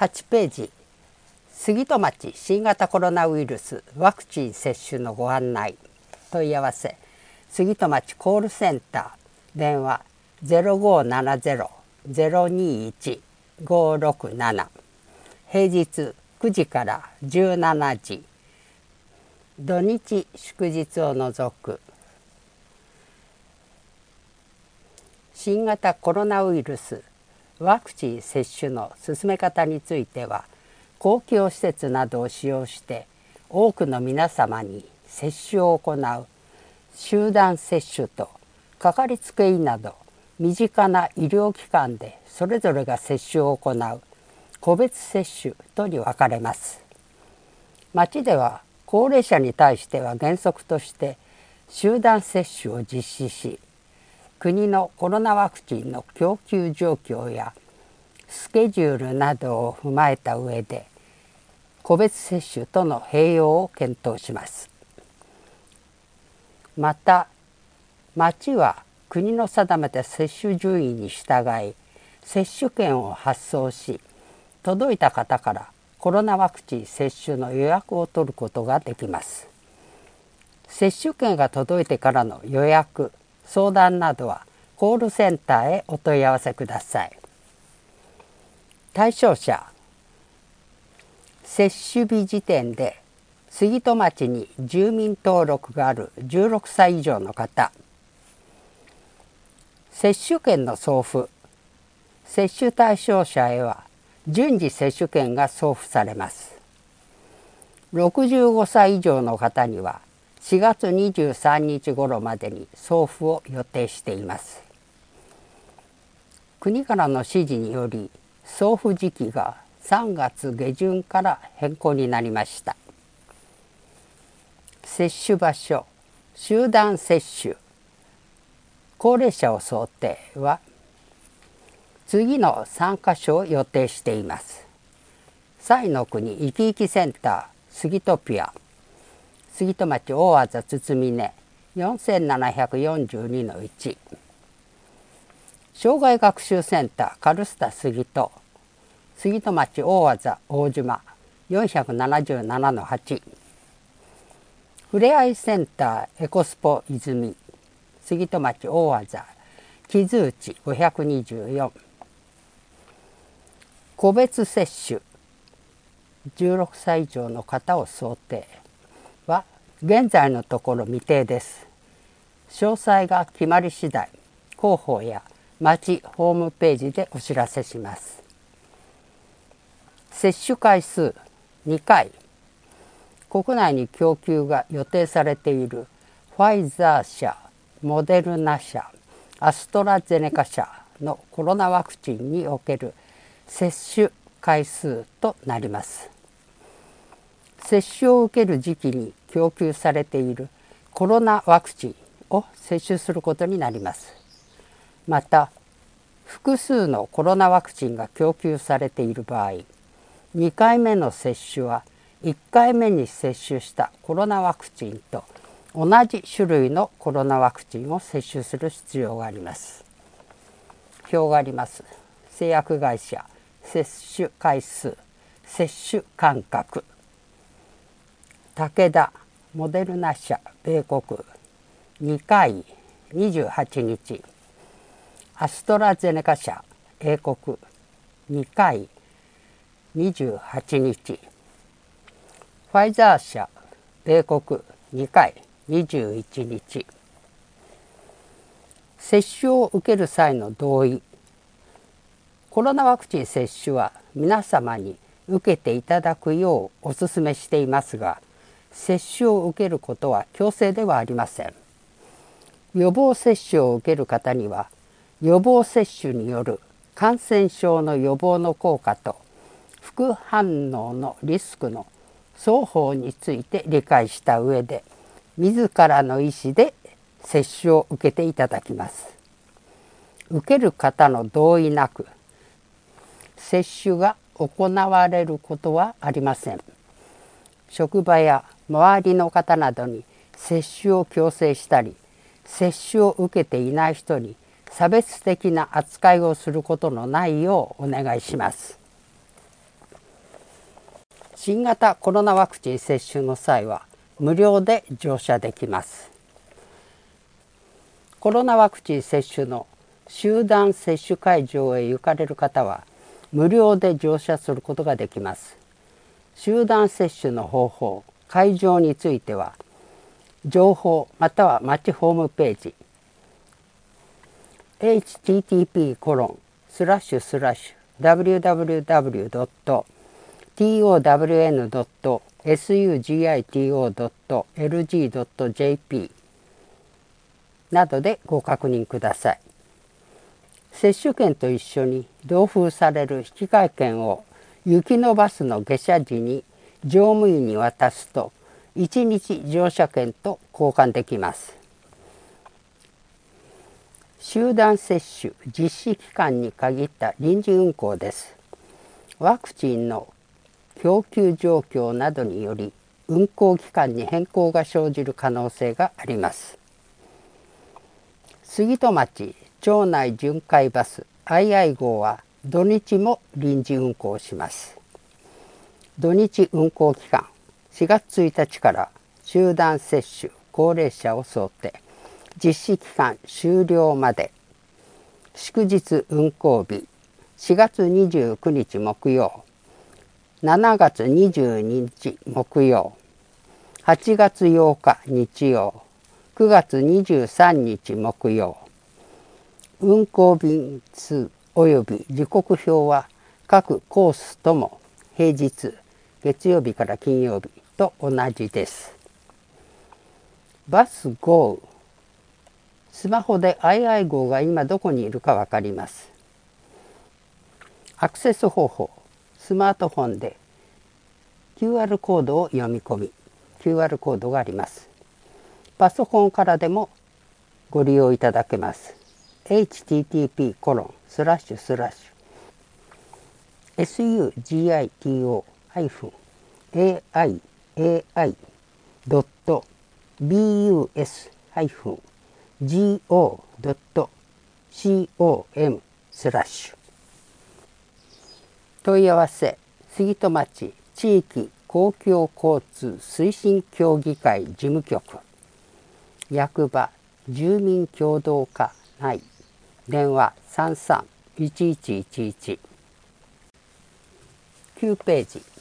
8ページ、杉戸町新型コロナウイルスワクチン接種のご案内。問い合わせ、杉戸町コールセンター、電話 0570-021-567、平日9時から17時、土日祝日を除く。新型コロナウイルスワクチン接種の進め方については、公共施設などを使用して多くの皆様に接種を行う集団接種と、かかりつけ医など身近な医療機関でそれぞれが接種を行う個別接種とに分かれます。町では高齢者に対しては原則として集団接種を実施し、国のコロナワクチンの供給状況やスケジュールなどを踏まえた上で、個別接種との併用を検討します。また、町は国の定めた接種順位に従い、接種券を発送し、届いた方からコロナワクチン接種の予約を取ることができます。接種券が届いてからの予約、相談などはコールセンターへお問い合わせください。対象者、接種日時点で杉戸町に住民登録がある16歳以上の方、接種券の送付、接種対象者へは順次接種券が送付されます。65歳以上の方には4月23日頃までに送付を予定しています。国からの指示により、送付時期が3月下旬から変更になりました。接種場所、集団接種、高齢者を想定は次の3カ所を予定しています。彩の国いきいきセンター杉戸ピア、杉戸町大字堤根 4742-1、障害学習センターカルスタ杉戸、杉戸町大字大島 477-8、ふれあいセンターエコスポ泉、杉戸町大字木津内524、個別接種16歳以上の方を想定は現在のところ未定です。詳細が決まり次第、広報や町ホームページでお知らせします。接種回数2回、国内に供給が予定されているファイザー社、モデルナ社、アストラゼネカ社のコロナワクチンにおける接種回数となります。接種を受ける時期に供給されているコロナワクチンを接種することになります。また、複数のコロナワクチンが供給されている場合、2回目の接種は1回目に接種したコロナワクチンと同じ種類のコロナワクチンを接種する必要があります。表があります。製薬会社、接種回数、接種間隔、武田、モデルナ社、米国2回28日、アストラゼネカ社、英国2回28日、ファイザー社、米国2回21日。接種を受ける際の同意、コロナワクチン接種は皆様に受けていただくようお勧めしていますが、接種を受けることは強制ではありません。予防接種を受ける方には、予防接種による感染症の予防の効果と副反応のリスクの双方について理解した上で、自らの意思で接種を受けていただきます。受ける方の同意なく接種が行われることはありません。職場や周りの方などに接種を強制したり、接種を受けていない人に差別的な扱いをすることのないようお願いします。 新型コロナワクチン接種の際は無料で乗車できます。コロナワクチン接種の集団接種会場へ行かれる方は無料で乗車することができます。集団接種の方法、会場については情報または町ホームページ http://www.town.sugito.lg.jp などでご確認ください。接種券と一緒に同封される引換券を行きのバスの下車時に乗務員に渡すと1日乗車券と交換できます。集団接種実施期間に限った臨時運行です。ワクチンの供給状況などにより運行期間に変更が生じる可能性があります。杉戸町町内巡回バス II 号は土日も臨時運行します。土日運行期間4月1日から集団接種高齢者を想定、実施期間終了まで。祝日運行日4月29日木曜、7月22日木曜、8月8日日曜、9月23日木曜。運行便数及び時刻表は各コースとも平日月曜日から金曜日と同じです。バス GO、 スマホで II 号が今どこにいるかわかります。アクセス方法、スマートフォンで QR コードを読み込み、QR コードがあります。パソコンからでもご利用いただけます。http://sugito-bus-go.com/ 問い合わせ、杉戸町地域公共交通推進協議会事務局、役場住民協同課内、電話 33-1111。 9ページ、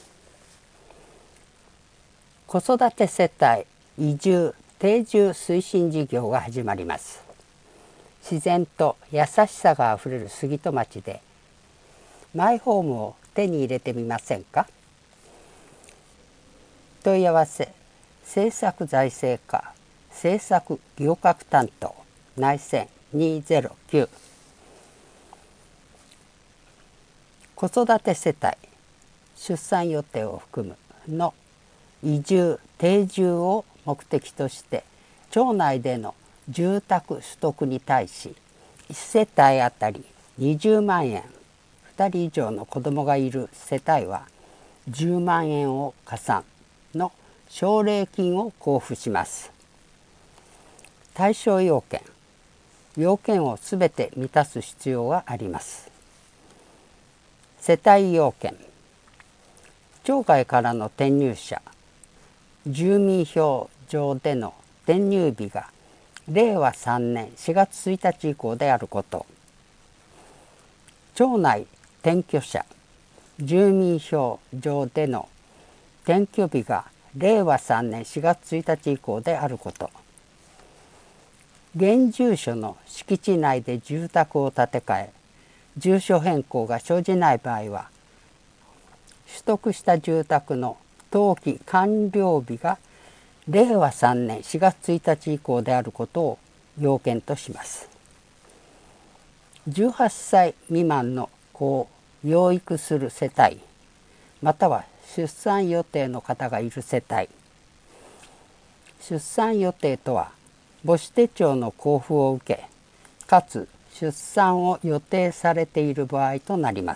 子育て世帯移住定住推進事業が始まります。自然と優しさがあふれる杉戸町でマイホームを手に入れてみませんか。問い合わせ、政策財政課政策行革担当内線209。子育て世帯出産予定を含むの移住定住を目的として町内での住宅取得に対し1世帯あたり20万円、2人以上の子どもがいる世帯は10万円を加算の奨励金を交付します。対象要件をすべて満たす必要があります。世帯要件、町外からの転入者、住民票上での転入日が令和3年4月1日以降であること、町内転居者、住民票上での転居日が令和3年4月1日以降であること、現住所の敷地内で住宅を建て替え、住所変更が生じない場合は、取得した住宅の登記完了日が令和3年4月1日以降であることを要件とします。18歳未満の子を養育する世帯、または出産予定の方がいる世帯。出産予定とは、母子手帳の交付を受け、かつ出産を予定されている場合となります。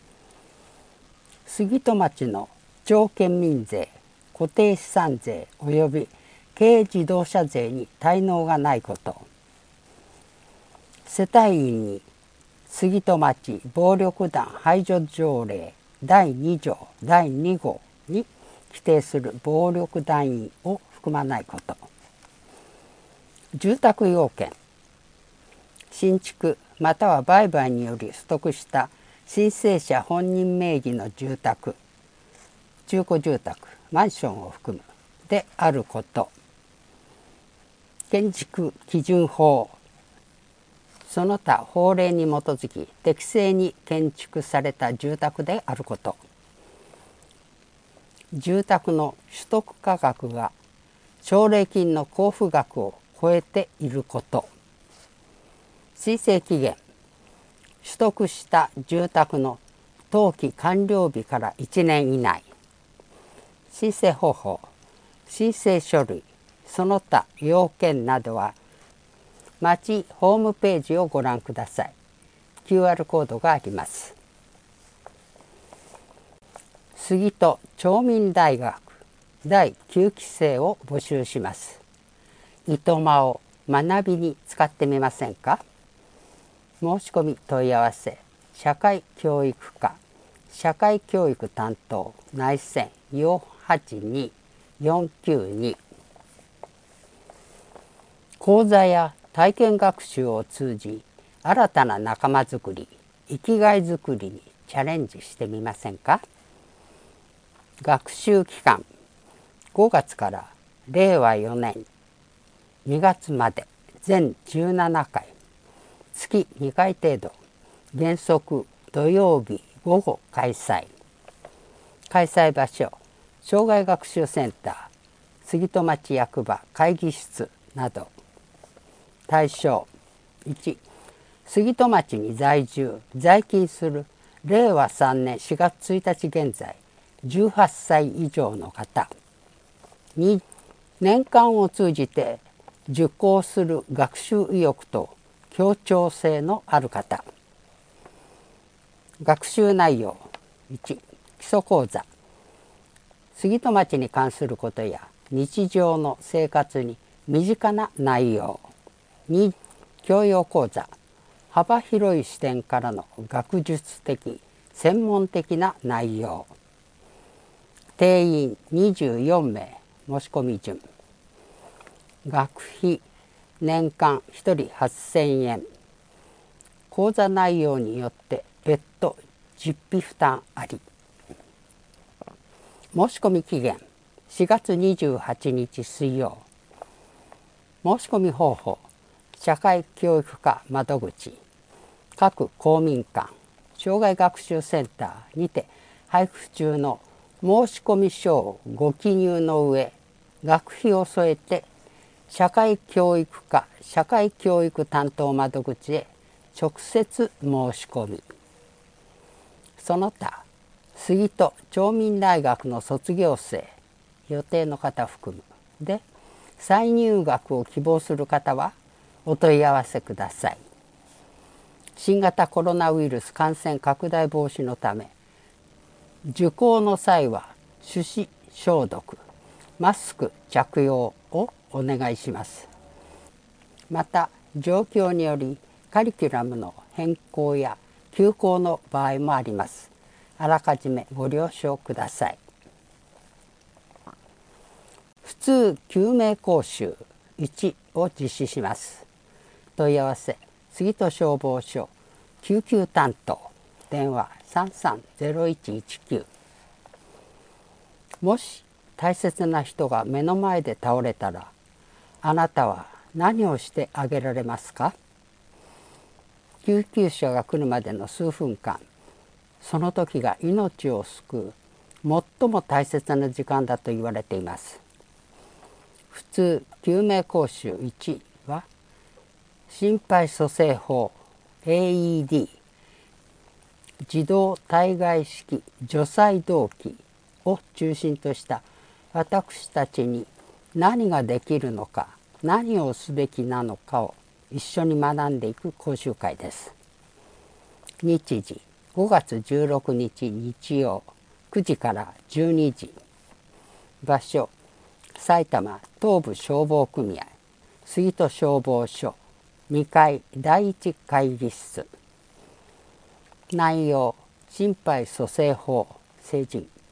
杉戸町の町県民税、固定資産税及び軽自動車税に滞納がないこと。世帯員に杉戸町暴力団排除条例第2条第2号に規定する暴力団員を含まないこと。住宅要件、新築または売買により取得した申請者本人名義の住宅、中古住宅、マンションを含むであること。建築基準法、その他法令に基づき適正に建築された住宅であること。住宅の取得価格が奨励金の交付額を超えていること。申請期限、取得した住宅の登記完了日から1年以内。申請方法、申請書類、その他要件などは町ホームページをご覧ください。QR コードがあります。杉戸町民大学第9期生を募集します。糸間を学びに使ってみませんか。申し込み問い合わせ、社会教育課社会教育担当内線482-492。講座や体験学習を通じ新たな仲間づくり、生きがいづくりにチャレンジしてみませんか。学習期間、5月から令和4年2月まで全17回、月2回程度、原則土曜日午後開催。開催場所、障害学習センター、杉戸町役場会議室など。対象、1、杉戸町に在住・在勤する令和3年4月1日現在18歳以上の方。2、年間を通じて受講する学習意欲と協調性のある方。学習内容、1、基礎講座、杉戸町に関することや日常の生活に身近な内容。2、教養講座、幅広い視点からの学術的専門的な内容。定員24名、申し込み順。学費年間1人8000円。講座内容によって別途実費負担あり。申し込み期限4月28日水曜。申し込み方法、社会教育課窓口、各公民館、障害学習センターにて配布中の申し込み書をご記入の上、学費を添えて社会教育課社会教育担当窓口へ直接申し込み。その他、杉戸町民大学の卒業生、予定の方含むで再入学を希望する方はお問い合わせください。新型コロナウイルス感染拡大防止のため、受講の際は手指消毒、マスク着用をお願いします。また、状況によりカリキュラムの変更や休校の場合もあります。あらかじめご了承ください。普通救命講習1を実施します。問い合わせ、杉戸消防署救急担当、電話330119。もし大切な人が目の前で倒れたら、あなたは何をしてあげられますか。救急車が来るまでの数分間、その時が命を救う最も大切な時間だと言われています。普通救命講習1は、心肺蘇生法 AED 自動体外式除細動器を中心とした私たちに何ができるのか、何をすべきなのかを一緒に学んでいく講習会です。日時5月16日日曜9時から12時。場所、埼玉東部消防組合杉戸消防署2階第1会議室。内容、心肺蘇生法成人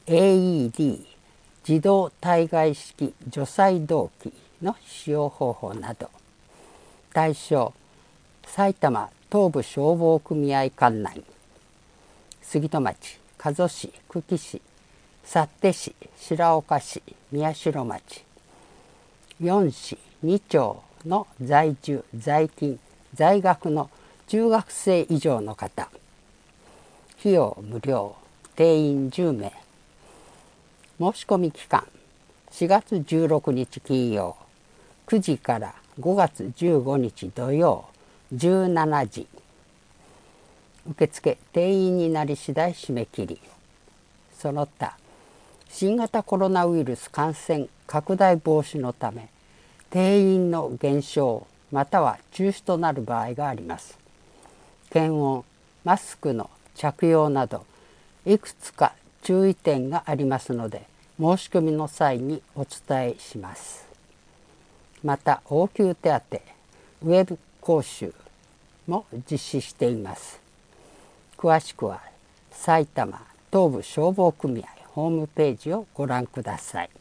AED 自動体外式除細動器の使用方法など。対象埼玉東部消防組合管内、杉戸町、加須市、久喜市、幸手市、白岡市、宮代町、4市2町の在住在勤在学の中学生以上の方。費用無料、定員10名。申し込み期間4月16日金曜9時から5月15日土曜17時。受付定員になり次第締め切り。その他新型コロナウイルス感染拡大防止のため定員の減少または中止となる場合があります。検温、マスクの着用などいくつか注意点がありますので申し込みの際にお伝えします。また応急手当ウェブ講習も実施しています。詳しくは埼玉東部消防組合ホームページをご覧ください。